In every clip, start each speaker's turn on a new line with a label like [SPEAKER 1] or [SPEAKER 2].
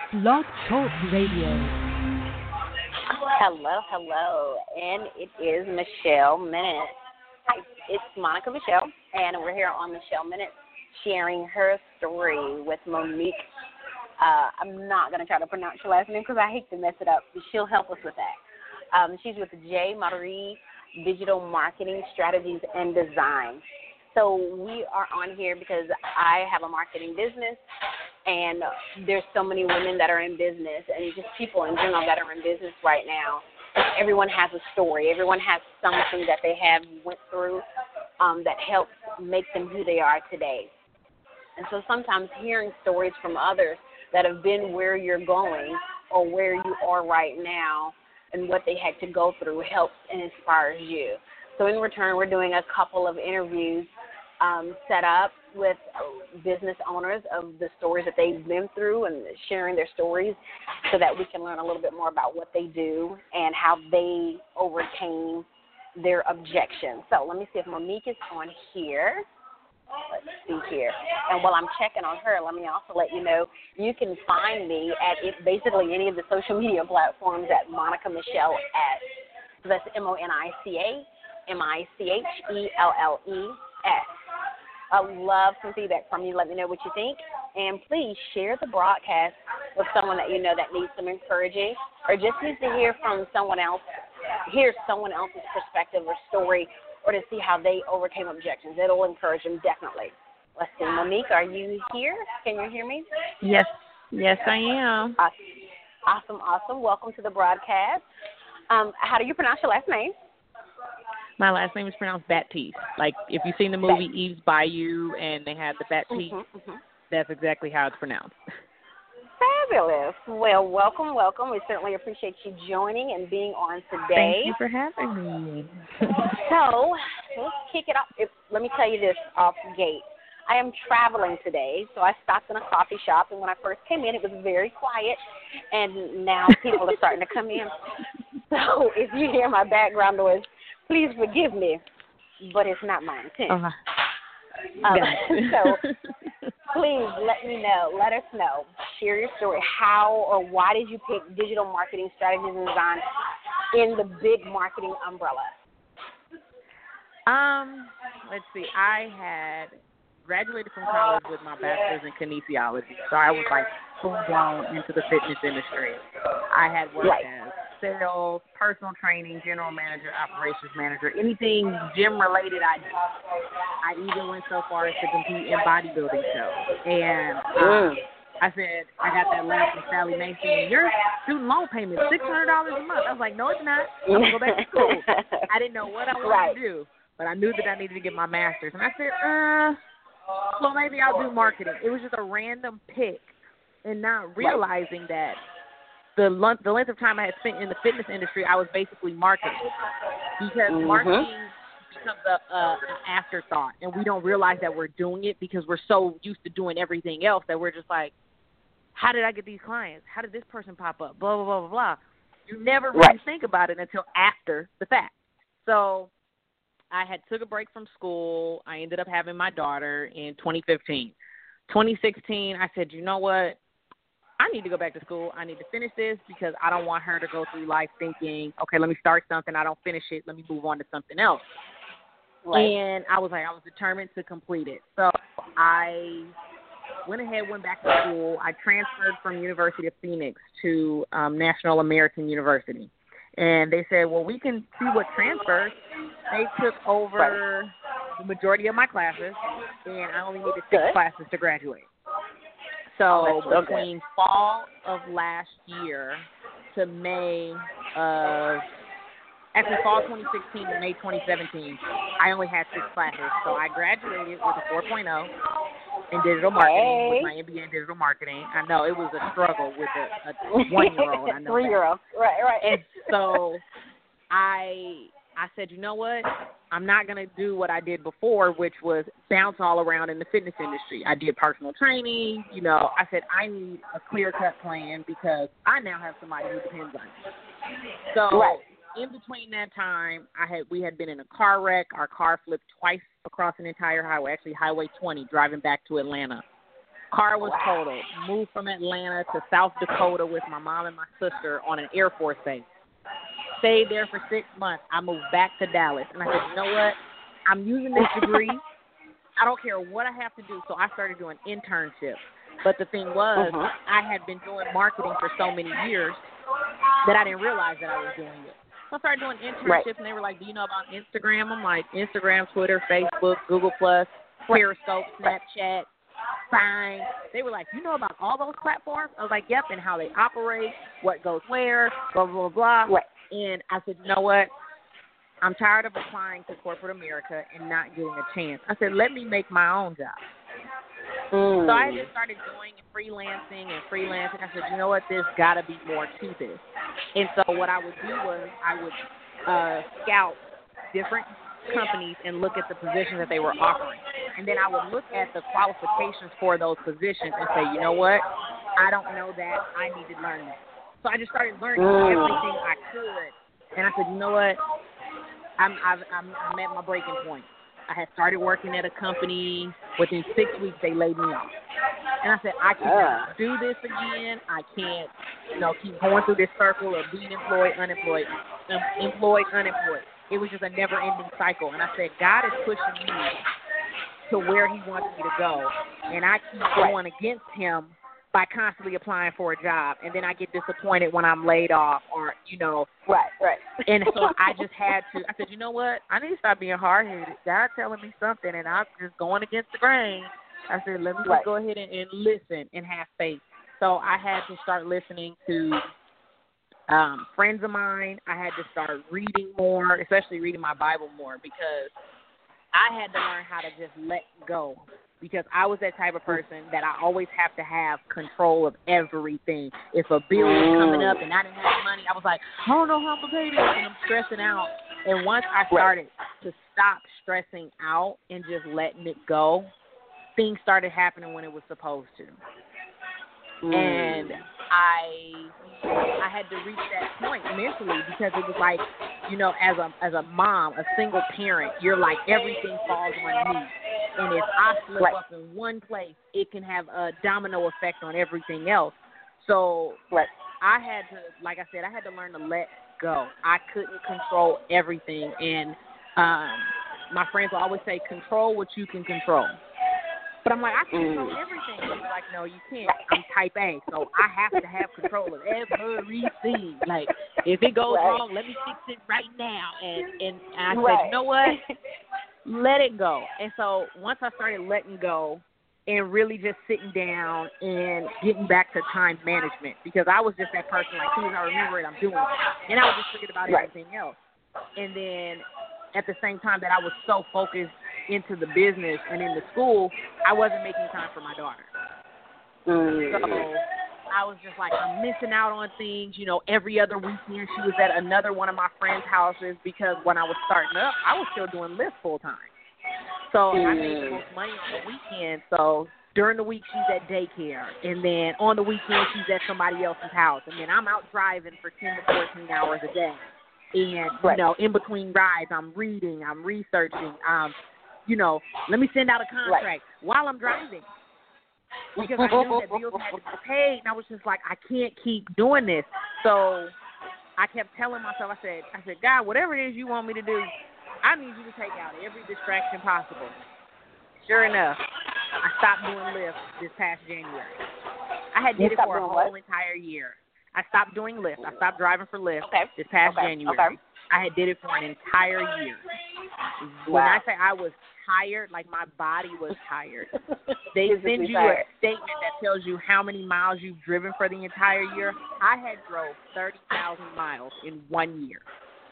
[SPEAKER 1] Blog Talk Radio.
[SPEAKER 2] Hello, hello, and it is Michelle Minute. Hi, it's Monica Michelle, and we're here on Michelle Minute sharing her story with Monique. I'm not going to try to pronounce your last name because I hate to mess it up, but she'll help us with that. She's with J. Marie Digital Marketing Strategies and Design. So we are on here because I have a marketing business, and there's so many women that are in business and just people in general that are in business right now. Everyone has a story. Everyone has something that they have went through that helps make them who they are today. And so sometimes hearing stories from others that have been where you're going or where you are right now and what they had to go through helps and inspires you. So in return, we're doing a couple of interviews set up with business owners of the stories that they've been through and sharing their stories so that we can learn a little bit more about what they do and how they overcame their objections. So let me see if Monique is on here. Let's see here. And while I'm checking on her, let me also let you know you can find me at basically any of the social media platforms at Monica Michelle S. So that's MONICA MICHELLES. I'd love some feedback from you. Let me know what you think. And please share the broadcast with someone that you know that needs some encouraging or just needs to hear from someone else, hear someone else's perspective or story, or to see how they overcame objections. It'll encourage them definitely. Let's see. Monique, are you here? Can you hear me?
[SPEAKER 3] Yes, I am.
[SPEAKER 2] Awesome. Welcome to the broadcast. How do you pronounce your last name?
[SPEAKER 3] My last name is pronounced Baptiste. Like, if you've seen the movie Eve's Bayou and they had the Baptiste, that's exactly how it's pronounced.
[SPEAKER 2] Fabulous. Well, welcome. We certainly appreciate you joining and being on today.
[SPEAKER 3] Thank you for having me.
[SPEAKER 2] So, let's kick it off. Let me tell you this off gate. I am traveling today, so I stopped in a coffee shop, and when I first came in, it was very quiet, and now people are starting to come in. So, if you hear my background noise, please forgive me, but it's not my intent. So please let us know, share your story. How or why did you pick digital marketing strategies and design in the big marketing umbrella?
[SPEAKER 3] Let's see. I had graduated from college with my bachelor's in kinesiology, so I was like full blown into the fitness industry. I had worked as sales, personal training, general manager, operations manager, anything gym related I did. I even went so far as to compete in bodybuilding shows. And I said, I got that laugh from Sally Mason, your student loan payment is $600 a month. I was like, no, it's not. I'm going to go back to school. I didn't know what I wanted to do, but I knew that I needed to get my master's. And I said, well, maybe I'll do marketing. It was just a random pick and not realizing that the length of time I had spent in the fitness industry, I was basically marketing because marketing becomes an afterthought, and we don't realize that we're doing it because we're so used to doing everything else that we're just like, how did I get these clients? How did this person pop up? Blah, blah, blah, blah, blah. You never really think about it until after the fact. So I had took a break from school. I ended up having my daughter in 2015. 2016, I said, you know what? I need to go back to school. I need to finish this because I don't want her to go through life thinking, okay, let me start something. I don't finish it. Let me move on to something else. And I was determined to complete it. So I went back to school. I transferred from University of Phoenix to National American University. And they said, well, we can see what transfers. They took over the majority of my classes, and I only needed 6 classes to graduate. So between fall of last year to fall 2016 to May 2017, I only had 6 classes. So I graduated with a 4.0 in digital marketing, with my MBA in digital marketing. I know it was a struggle with a 1-year-old. I know
[SPEAKER 2] 3-year-old. Right.
[SPEAKER 3] And so I said, you know what? I'm not going to do what I did before, which was bounce all around in the fitness industry. I did personal training. I said, I need a clear-cut plan because I now have somebody who depends on me. So in between that time, we had been in a car wreck. Our car flipped twice across an entire highway, actually Highway 20, driving back to Atlanta. Car was totaled. Moved from Atlanta to South Dakota with my mom and my sister on an Air Force base. Stayed there for 6 months. I moved back to Dallas. And I said, you know what? I'm using this degree. I don't care what I have to do. So I started doing internships. But the thing was, I had been doing marketing for so many years that I didn't realize that I was doing it. So I started doing internships, and they were like, do you know about Instagram? I'm like, Instagram, Twitter, Facebook, Google+, Periscope, Snapchat, Fine. They were like, you know about all those platforms? I was like, yep, and how they operate, what goes where, blah, blah, blah.
[SPEAKER 2] Right.
[SPEAKER 3] And I said, you know what? I'm tired of applying to corporate America and not getting a chance. I said, let me make my own job. So I just started doing freelancing. I said, you know what, there's got to be more to this. And so what I would do was I would scout different companies and look at the positions that they were offering. And then I would look at the qualifications for those positions and say, you know what, I don't know that. I need to learn that. So I just started learning everything I could. And I said, you know what, I'm at my breaking point. I had started working at a company. Within 6 weeks, they laid me off. And I said, I can't do this again. I can't, keep going through this circle of being employed, unemployed, employed, unemployed. It was just a never-ending cycle. And I said, God is pushing me to where he wants me to go. And I keep going against him by constantly applying for a job. And then I get disappointed when I'm laid off or,
[SPEAKER 2] Right.
[SPEAKER 3] And so I just had to, I said, you know what? I need to stop being hard-headed. God telling me something, and I'm just going against the grain. I said, let me just go ahead and listen and have faith. So I had to start listening to friends of mine. I had to start reading more, especially reading my Bible more, because I had to learn how to just let go. Because I was that type of person that I always have to have control of everything. If a bill was coming up and I didn't have money, I was like, I don't know how I'm going to pay this, and I'm stressing out. And once I started to stop stressing out and just letting it go, things started happening when it was supposed to. And I had to reach that point mentally, because it was like, as a mom, a single parent, you're like, everything falls on me. And if I slip up in one place, it can have a domino effect on everything else. So I had to, like I said, I had to learn to let go. I couldn't control everything. And my friends will always say, control what you can control. But I'm like, I can control everything. And they're like, no, you can't. I'm type A, so I have to have control of everything. Like, if it goes wrong, let me fix it right now. And I said, you know what? Let it go. And so once I started letting go and really just sitting down and getting back to time management, because I was just that person, like, as soon as I remember it, I'm doing it. And I was just forget about everything else. And then at the same time that I was so focused into the business and in the school, I wasn't making time for my daughter. So I was just like, I'm missing out on things. Every other weekend she was at another one of my friends' houses, because when I was starting up, I was still doing Lyft full time. So I made the most money on the weekend. So during the week, she's at daycare. And then on the weekend, she's at somebody else's house. And then I'm out driving for 10 to 14 hours a day. And, in between rides, I'm reading, I'm researching. Let me send out a contract while I'm driving. Because I knew that bills had to be paid, and I was just like, I can't keep doing this. So I kept telling myself, I said, God, whatever it is you want me to do, I need you to take out every distraction possible. Sure enough, I stopped doing Lyft this past January. I had did it for a whole entire year. I stopped doing Lyft. I stopped driving for Lyft this past January. I had did it for an entire year. When I say I was tired, like my body was tired. They send you a statement that tells you how many miles you've driven for the entire year. I had drove 30,000 miles in 1 year.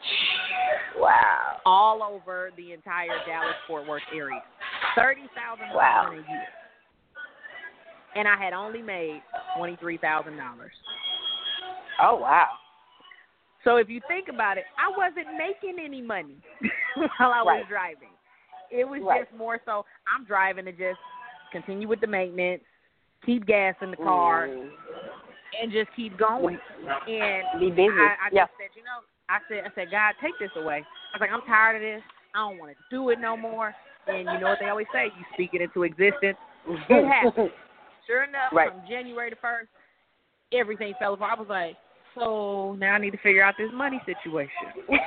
[SPEAKER 2] Wow.
[SPEAKER 3] All over the entire Dallas-Fort Worth area. 30,000 miles in a year. And I had only made $23,000.
[SPEAKER 2] Oh, wow.
[SPEAKER 3] So if you think about it, I wasn't making any money while I was driving. It was just more so I'm driving to just continue with the maintenance, keep gas in the car, and just keep going. And
[SPEAKER 2] be busy.
[SPEAKER 3] I just said, I said, God, take this away. I was like, I'm tired of this. I don't want to do it no more. And you know what they always say? You speak it into existence. It happens. Sure enough, from January the 1st, everything fell apart. I was like, so now I need to figure out this money situation.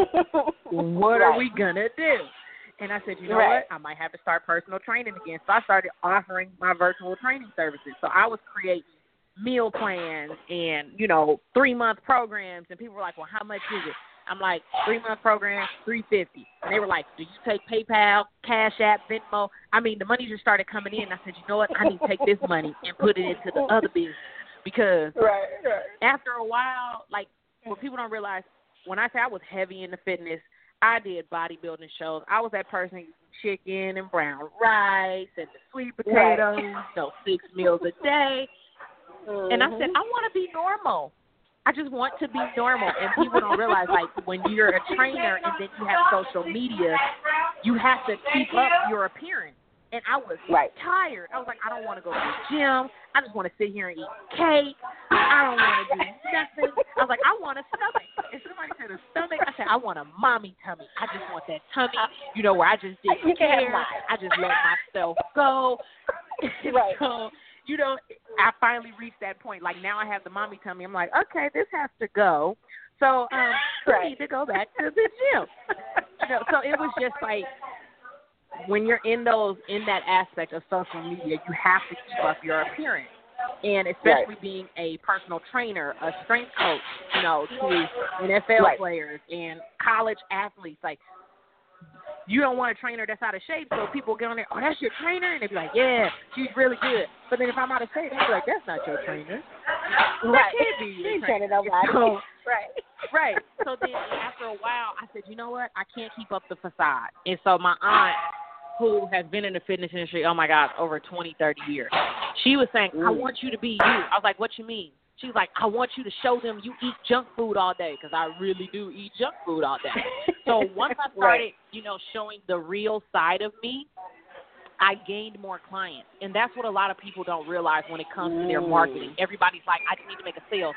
[SPEAKER 3] What are we going to do? And I said, you know what? I might have to start personal training again. So I started offering my virtual training services. So I was creating meal plans and, 3-month programs. And people were like, well, how much is it? I'm like, 3-month program, $350. And they were like, do you take PayPal, Cash App, Venmo? I mean, the money just started coming in. I said, you know what? I need to take this money and put it into the other business. Because after a while, like, what people don't realize, when I say I was heavy into fitness, I did bodybuilding shows. I was that person who eat chicken and brown rice and the sweet potatoes, 6 meals a day. And I said, I want to be normal. I just want to be normal. And people don't realize, like, when you're a trainer and then you have social media, you have to keep up your appearance. And I was tired. I was like, I don't want to go to the gym. I just want to sit here and eat cake. I don't want to do nothing. I was like, I want a stomach. And somebody said a stomach. I said, I want a mommy tummy. I just want that tummy, where I just didn't care. I just let myself go. So, I finally reached that point. Like, now I have the mommy tummy. I'm like, okay, this has to go. So I need to go back to the gym. So it was just like, when you're in that aspect of social media, you have to keep up your appearance. And especially being a personal trainer, a strength coach, to NFL players and college athletes. Like, you don't want a trainer that's out of shape, so people get on there, oh, that's your trainer? And they be like, yeah, she's really good. But then if I'm out of shape, they'll be like, that's not your trainer. That can't be your trainer. So, right. So then after a while, I said, you know what? I can't keep up the facade. And so my aunt, who has been in the fitness industry, oh, my God, over 20, 30 years, she was saying, I want you to be you. I was like, what you mean? She was like, I want you to show them you eat junk food all day, because I really do eat junk food all day. So once I started, showing the real side of me, I gained more clients. And that's what a lot of people don't realize when it comes to their marketing. Everybody's like, I just need to make a sale.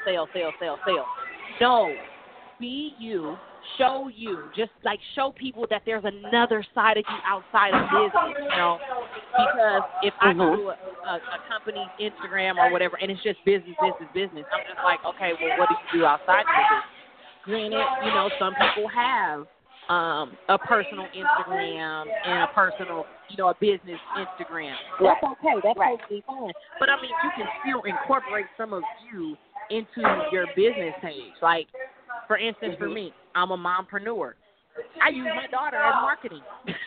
[SPEAKER 3] No, be you. Show you, just like show people that there's another side of you outside of business, because if I do a company's Instagram or whatever, and it's just business, I'm just like, okay, well, what do you do outside of business? Granted, some people have a personal Instagram and a personal, a business Instagram. That's okay. That's totally fine. But, I mean, you can still incorporate some of you into your business page. Like, for instance, for me, I'm a mompreneur. I use my daughter as marketing.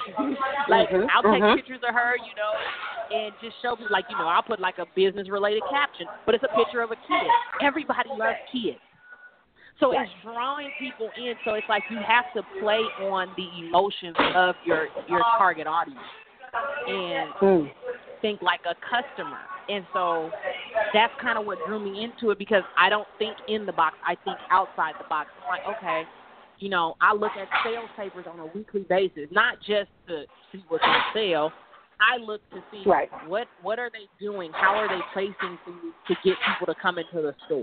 [SPEAKER 3] I'll take pictures of her, and just show people, I'll put like a business-related caption, but it's a picture of a kid. Everybody loves kids. So it's drawing people in. So it's like you have to play on the emotions of your target audience and think like a customer. And so that's kind of what drew me into it, because I don't think in the box. I think outside the box. I'm like, okay, I look at sales papers on a weekly basis, not just to see what's on sale. I look to see what are they doing, how are they placing things to get people to come into the store.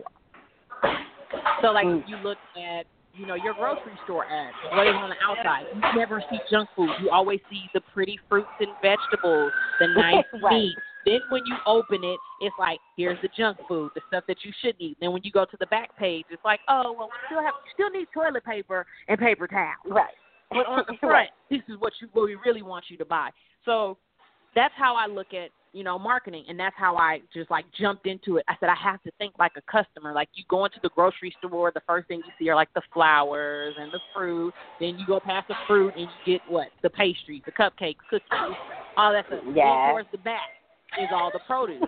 [SPEAKER 3] So, like, if you look at, your grocery store ads, what is on the outside? You never see junk food. You always see the pretty fruits and vegetables, the nice meat. Then when you open it, it's like, here's the junk food, the stuff that you shouldn't eat. Then when you go to the back page, it's like, oh, well, we still need toilet paper and paper towels. Right. But on the front, this is what we really want you to buy. So that's how I look at, marketing, and that's how I just, jumped into it. I said, I have to think like a customer. Like, you go into the grocery store, the first thing you see are, the flowers and the fruit. Then you go past the fruit, and you get, the pastries, the cupcakes, cookies, all that stuff. Yeah. Then towards the back is all the produce.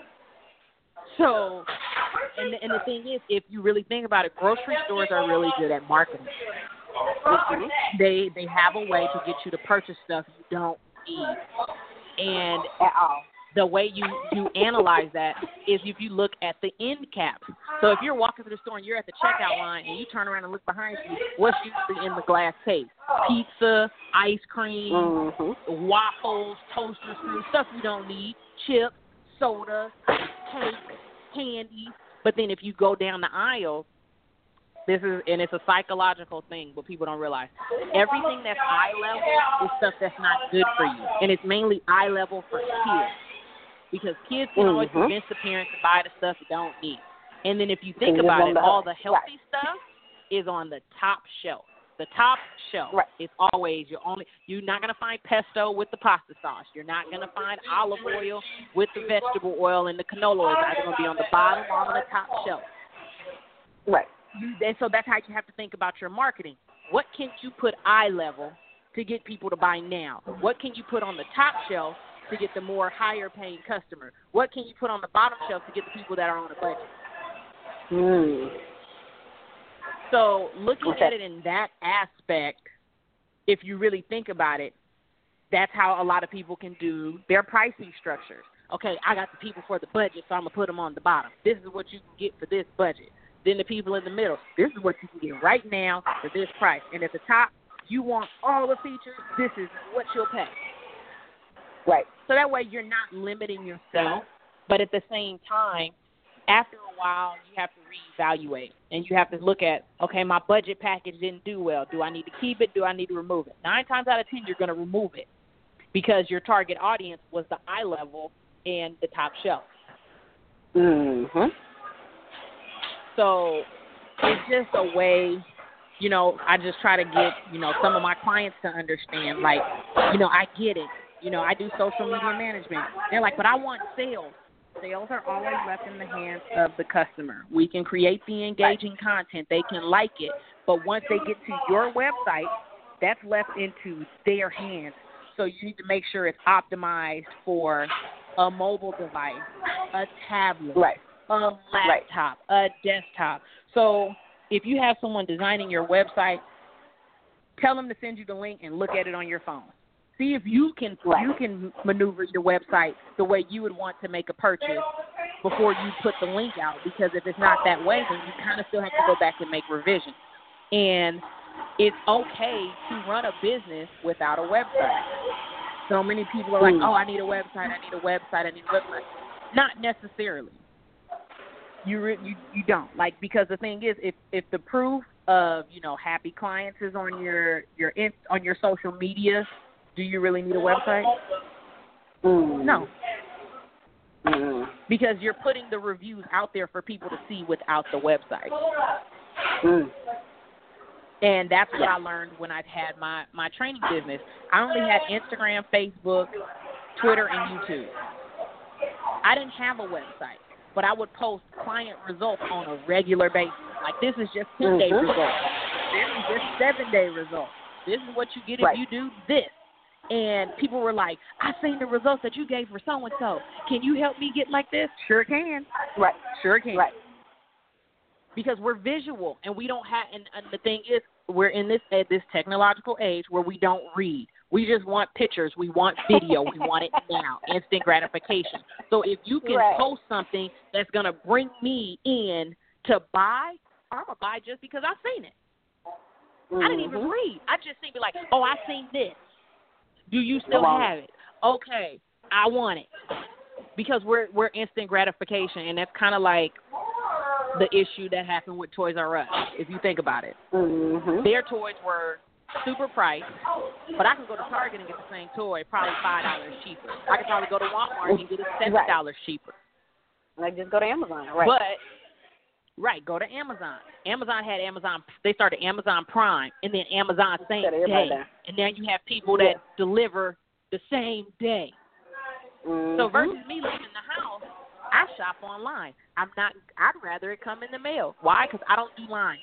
[SPEAKER 3] So, and the thing is, if you really think about it, grocery stores are really good at marketing. They have a way to get you to purchase stuff you don't need. And the way you analyze that is if you look at the end caps. So if you're walking through the store and you're at the checkout line and you turn around and look behind you, what's usually in the glass case? Pizza, ice cream, waffles, toasters, stuff you don't need, chips, soda, cake, candy. But then if you go down the aisle, it's a psychological thing, but people don't realize. Everything that's eye level is stuff that's not good for you. And it's mainly eye level for kids. because kids can always convince the parents to buy the stuff they don't need. And then if you think about it, all the healthy stuff is on the top shelf. The top shelf is always you're not going to find pesto with the pasta sauce. You're not going to find olive oil with the vegetable oil and the canola oil. It's going to be on the bottom or on the top shelf.
[SPEAKER 2] Right.
[SPEAKER 3] And so that's how you have to think about your marketing. What can you put eye level to get people to buy now? What can you put on the top shelf to get the more higher paying customer? What can you put on the bottom shelf to get the people that are on a budget? So looking at it in that aspect, if you really think about it, that's how a lot of people can do their pricing structures. Okay, I got the people for the budget, so I'm going to put them on the bottom. This is what you can get for this budget. Then the people in the middle, this is what you can get right now for this price. And at the top, you want all the features, this is what you'll pay.
[SPEAKER 2] Right.
[SPEAKER 3] So that way you're not limiting yourself, but at the same time, after a while, you have to reevaluate, and you have to look at, okay, my budget package didn't do well. Do I need to keep it? Do I need to remove it? 9 times out of 10, you're going to remove it because your target audience was the eye level and the top shelf. So it's just a way, I just try to get, some of my clients to understand, like, I get it. I do social media management. They're like, but I want sales. Sales are always left in the hands of the customer. We can create the engaging content. They can like it. But once they get to your website, that's left into their hands. So you need to make sure it's optimized for a mobile device, a tablet, a laptop, a desktop. So if you have someone designing your website, tell them to send you the link and look at it on your phone. See if you can maneuver your website the way you would want to make a purchase before you put the link out. Because if it's not that way, then you kind of still have to go back and make revisions. And it's okay to run a business without a website. So many people are like, oh, I need a website. Not necessarily. You don't. Like, because the thing is, if the proof of, happy clients is on your social media, do you really need a website? No. Because you're putting the reviews out there for people to see without the website. And that's what I learned when I had my training business. I only had Instagram, Facebook, Twitter, and YouTube. I didn't have a website, but I would post client results on a regular basis. Like, this is just 10-day results. This is just 7-day results. This is what you get if you do this. And people were like, I seen the results that you gave for so-and-so. Can you help me get like this? Sure can. Sure can. Because we're visual, and we don't have, and the thing is, we're in this technological age where we don't read. We just want pictures. We want video. We want it now, instant gratification. So if you can post something that's going to bring me in to buy, I'm going to buy just because I've seen it. I didn't even read. I just seen, like, oh, I seen this. Do you still have it? Okay, I want it. Because we're instant gratification, and that's kind of like the issue that happened with Toys R Us, if you think about it. Their toys were super priced, but I can go to Target and get the same toy probably $5 cheaper. I can probably go to Walmart and get it $7 cheaper.
[SPEAKER 2] Like, just go to Amazon,
[SPEAKER 3] go to Amazon. Amazon had they started Amazon Prime, and then Amazon same day. And now you have people that deliver the same day. So versus me leaving the house, I shop online. I'd rather it come in the mail. Why? Because I don't do line.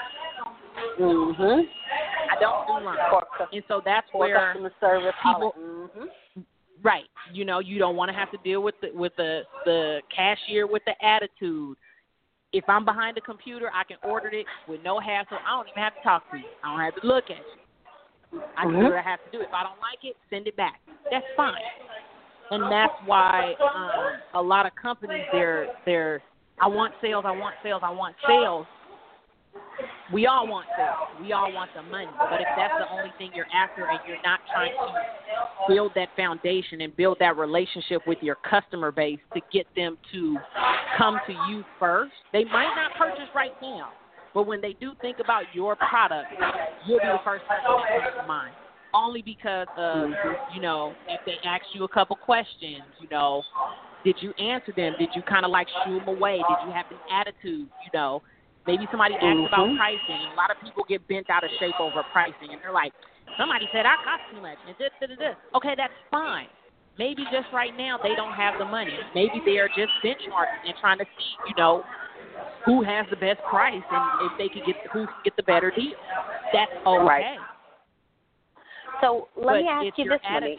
[SPEAKER 3] I don't do line. And so that's where
[SPEAKER 2] customer service
[SPEAKER 3] people, you don't want to have to deal with the cashier with the attitude. If I'm behind the computer, I can order it with no hassle. I don't even have to talk to you. I don't have to look at you. I can do what I have to do. If I don't like it, send it back. That's fine. And that's why a lot of companies, they're I want sales. We all want sales. We all want the money. But if that's the only thing you're after and you're not trying to build that foundation and build that relationship with your customer base to get them to come to you first, they might not purchase right now. But when they do think about your product, you'll be the first person that comes to mind. Only because of, if they ask you a couple questions, Did you answer them? Did you kind of like shoo them away? Did you have an attitude? You know, maybe somebody asked about pricing. And a lot of people get bent out of shape over pricing, and they're like, somebody said I cost too much. And okay, that's fine. Maybe just right now they don't have the money. Maybe they are just benchmarking and trying to see, you know, who has the best price and if they can get who can get the better deal. That's okay.
[SPEAKER 2] Right. So let me ask you this, Monique.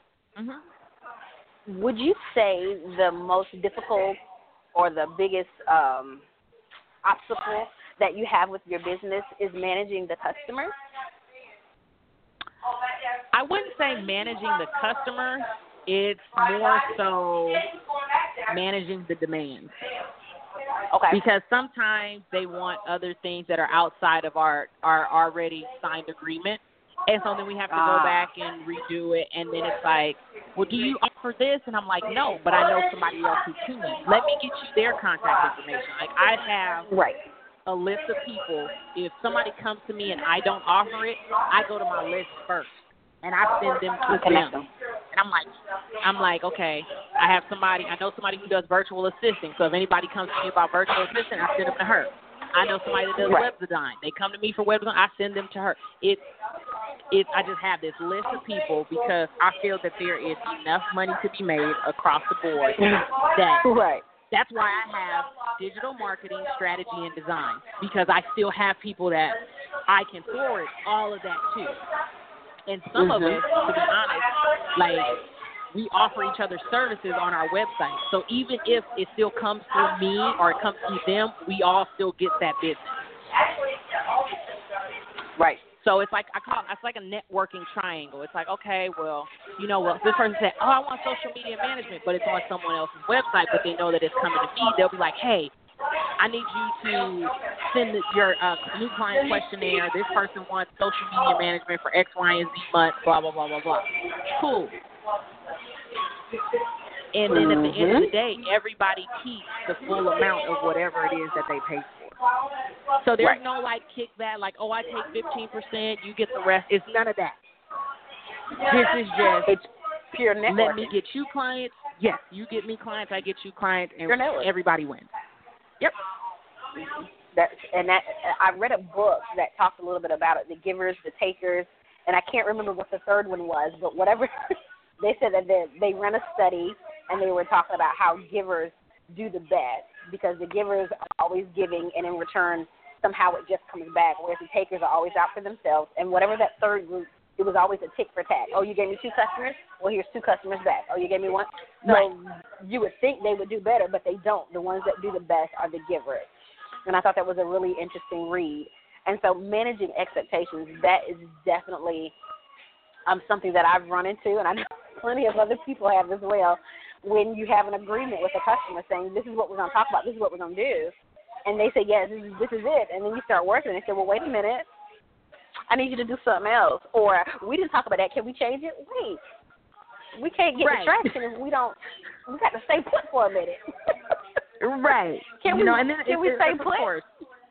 [SPEAKER 2] Would you say the most difficult or the biggest obstacle that you have with your business is managing the customers?
[SPEAKER 3] I wouldn't say managing the customer. It's more so managing the demands.
[SPEAKER 2] Okay.
[SPEAKER 3] Because sometimes they want other things that are outside of our already signed agreement. And so then we have to go back and redo it. And then it's like, well, do you offer this? And I'm like, no, but I know somebody else who can. Let me get you their contact information. Like, I have a list of people. If somebody comes to me and I don't offer it, I go to my list first. And I send them to them. And I'm like, okay, I have somebody, I know somebody who does virtual assisting. So if anybody comes to me about virtual assisting, I send them to her. I know somebody that does web design. They come to me for web design, I send them to her. I just have this list of people because I feel that there is enough money to be made across the board that that's why I have digital marketing, strategy, and design, because I still have people that I can forward all of that to. And some of us, to be honest, like, we offer each other services on our website. So even if it still comes through me or it comes through them, we all still get that business.
[SPEAKER 2] Right.
[SPEAKER 3] So it's like it's like a networking triangle. It's like, okay, well, you know, well, this person said, oh, I want social media management, but it's on someone else's website, but they know that it's coming to me. They'll be like, hey, I need you to send your new client questionnaire. This person wants social media management for X, Y, and Z month, blah, blah, blah, blah, blah. Cool. And then at the end of the day, everybody keeps the full amount of whatever it is that they pay for. So there's no, like, kickback, like, oh, I take 15%, you get the rest. It's none of that. This is just,
[SPEAKER 2] it's pure networking.
[SPEAKER 3] Let me get you clients. Yes, you get me clients, I get you clients, and everybody wins. Yep.
[SPEAKER 2] I read a book that talked a little bit about it, the givers, the takers, and I can't remember what the third one was, but whatever. They said that they ran a study, and they were talking about how givers do the best because the givers are always giving, and in return, somehow it just comes back, whereas the takers are always out for themselves. And whatever that third group, it was always a tick for tack. Oh, you gave me 2 customers? Well, here's 2 customers back. Oh, you gave me 1? So you would think they would do better, but they don't. The ones that do the best are the givers. And I thought that was a really interesting read. And so managing expectations, that is definitely something that I've run into, and I know plenty of other people have as well, when you have an agreement with a customer saying, this is what we're going to talk about, this is what we're going to do. And they say, yes, this is it. And then you start working and they say, well, wait a minute. I need you to do something else. Or we didn't talk about that. Can we change it? Wait. We can't get distraction if we don't. We got to stay put for a minute.
[SPEAKER 3] Right.
[SPEAKER 2] Can we stay put?
[SPEAKER 3] Course.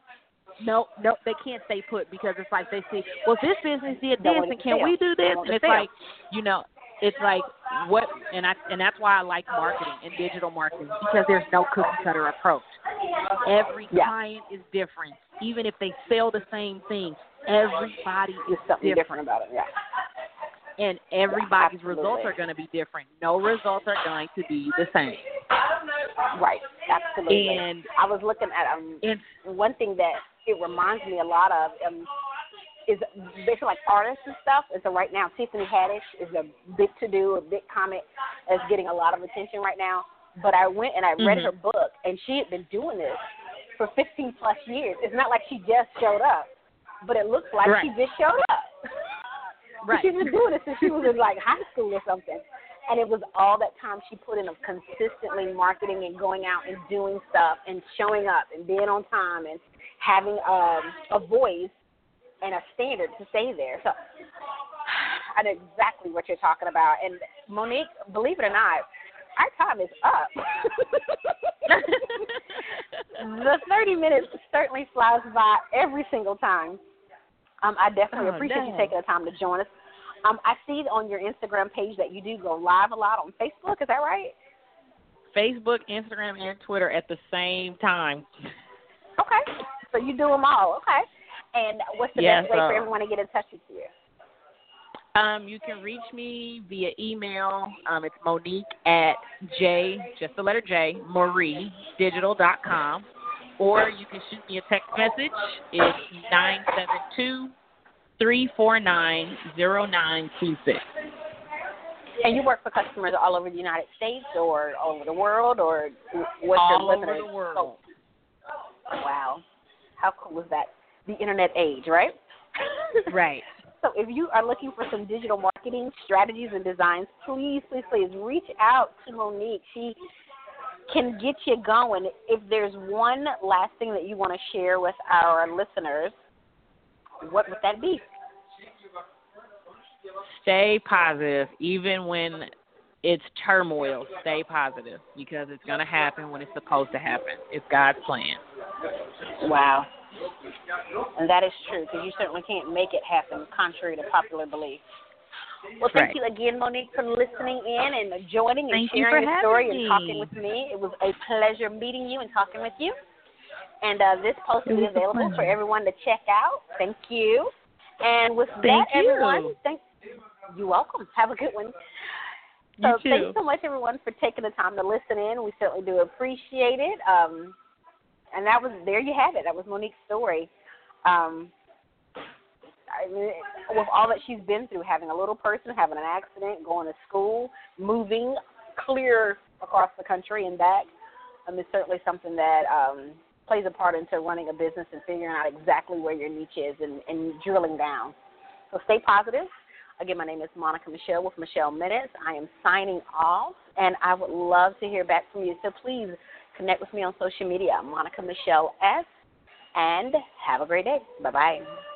[SPEAKER 3] No, they can't stay put because it's like they see, well, this business did this, and can we do this? And it's like, you know, it's like what, and that's why I like marketing and digital marketing, because there's no cookie cutter approach. Every client is different. Even if they sell the same thing, everybody is
[SPEAKER 2] something different about it. Yeah.
[SPEAKER 3] And everybody's results are going to be different. No results are going to be the same.
[SPEAKER 2] Right. Absolutely.
[SPEAKER 3] And
[SPEAKER 2] I was looking at one thing that it reminds me a lot of is basically like artists and stuff. And so right now, Tiffany Haddish is a big to-do, a big comic that's getting a lot of attention right now. But I went and I read her book, and she had been doing this for 15-plus years. It's not like she just showed up, but it looks like she just showed up. She's been doing this since she was in, like, high school or something. And it was all that time she put in of consistently marketing and going out and doing stuff and showing up and being on time and having a voice and a standard to stay there. So I know exactly what you're talking about. And Monique, believe it or not, our time is up. The 30 minutes certainly flies by every single time. I definitely appreciate you taking the time to join us. I see on your Instagram page that you do go live a lot on Facebook. Is that right?
[SPEAKER 3] Facebook, Instagram, and Twitter at the same time.
[SPEAKER 2] Okay. So you do them all. Okay. And what's the best way for everyone to get in touch with you?
[SPEAKER 3] You can reach me via email. It's Monique at just the letter J, MarieDigital.com. Or you can shoot me a text message. It's 972-349-0926.
[SPEAKER 2] And you work for customers all over the United States or all over the world, or what's
[SPEAKER 3] all
[SPEAKER 2] your
[SPEAKER 3] over the world.
[SPEAKER 2] Oh. Wow. How cool is that? The internet age, right?
[SPEAKER 3] Right.
[SPEAKER 2] So if you are looking for some digital marketing strategies and designs, please reach out to Monique. She can get you going. If there's one last thing that you want to share with our listeners, what would that be?
[SPEAKER 3] Stay positive, even when it's turmoil. Stay positive, because it's going to happen when it's supposed to happen. It's God's plan.
[SPEAKER 2] Wow. And that is true, because you certainly can't make it happen contrary to popular belief. Well, thank you again, Monique, for listening in and joining and sharing your story and talking with me. It was a pleasure meeting you and talking with you. And this post will be available for everyone to check out. Thank you. And with that, everyone, you're welcome. Have a good one. So thanks so much, everyone, for taking the time to listen in. We certainly do appreciate it. And there you have it. That was Monique's story. I mean, with all that she's been through, having a little person, having an accident, going to school, moving clear across the country and back, it's certainly something that plays a part into running a business and figuring out exactly where your niche is and drilling down. So stay positive. Again, my name is Monica Michelle with Michelle Minutes. I am signing off, and I would love to hear back from you. So please connect with me on social media, Monica Michelle S., and have a great day. Bye-bye.